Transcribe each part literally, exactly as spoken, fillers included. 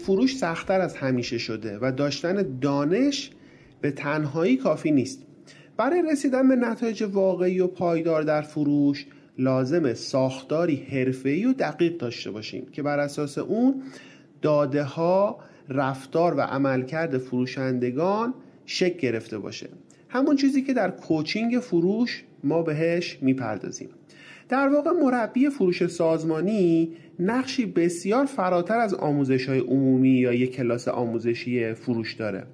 فروش سخت‌تر از همیشه شده و داشتن دانش به تنهایی کافی نیست. برای رسیدن به نتایج واقعی و پایدار در فروش لازمه ساختاری حرفه‌ای و دقیق داشته باشیم که بر اساس اون داده ها، رفتار و عملکرد فروشندگان شکل گرفته باشه. همون چیزی که در کوچینگ فروش ما بهش میپردازیم. در واقع مربی فروش سازمانی نقشی بسیار فراتر از آموزش‌های عمومی یا یک کلاس آموزشی فروش داره.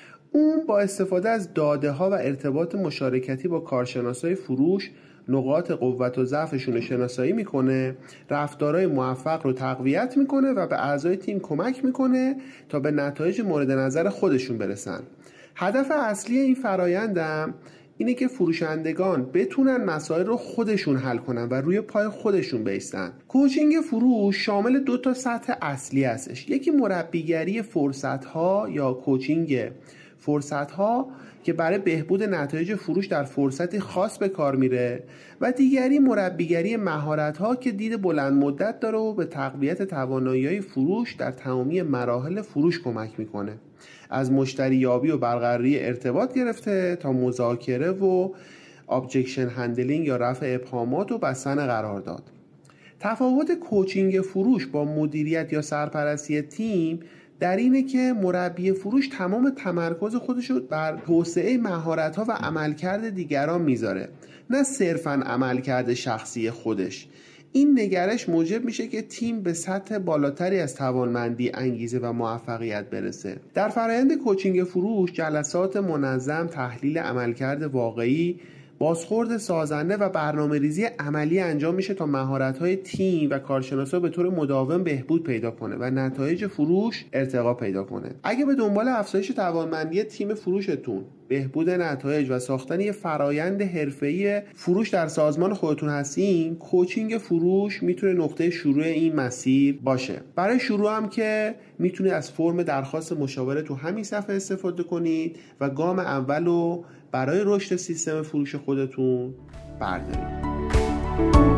اون با استفاده از داده ها و ارتباط مشارکتی با کارشناسای فروش نقاط قوت و ضعفشون رو شناسایی میکنه، رفتارهای موفق رو تقویت میکنه و به اعضای تیم کمک میکنه تا به نتایج مورد نظر خودشون برسن. هدف اصلی این فرایندم اینه که فروشندگان بتونن مسائل رو خودشون حل کنن و روی پای خودشون بایستن. کوچینگ فروش شامل دو تا سطح اصلی هستش. یکی مربیگری فرصت‌ها یا کوچینگ فرصت‌ها که برای بهبود نتایج فروش در فرصتی خاص به کار میره و دیگری مربیگری مهارت‌ها که دید بلند مدت داره و به تقویت توانایی‌های فروش در تمامی مراحل فروش کمک میکنه. از مشتری یابی و برقراری ارتباط گرفته تا مذاکره و ابجکشن هندلینگ یا رفع ابهامات و بستن قرارداد. تفاوت کوچینگ فروش با مدیریت یا سرپرستی تیم در اینه که مربی فروش تمام تمرکز خودش رو بر توسعه مهارت‌ها و عملکرد دیگران میذاره، نه صرفاً عملکرد شخصی خودش. این نگرش موجب میشه که تیم به سطح بالاتری از توانمندی، انگیزه و موفقیت برسه. در فرآیند کوچینگ فروش جلسات منظم، تحلیل عملکرد واقعی، بازخورد سازنده و برنامه‌ریزی عملی انجام میشه تا مهارت‌های تیم و کارشناسا به طور مداوم بهبود پیدا کنه و نتایج فروش ارتقا پیدا کنه. اگه به دنبال افزایش توانمندی تیم فروشتون، بهبود نتایج و ساختن یه فرایند حرفه‌ای فروش در سازمان خودتون هستین، کوچینگ فروش میتونه نقطه شروع این مسیر باشه. برای شروع هم که میتونید از فرم درخواست مشاوره تو همین صفحه استفاده کنید و گام اولو برای رشد سیستم فروش خودتون بردارید.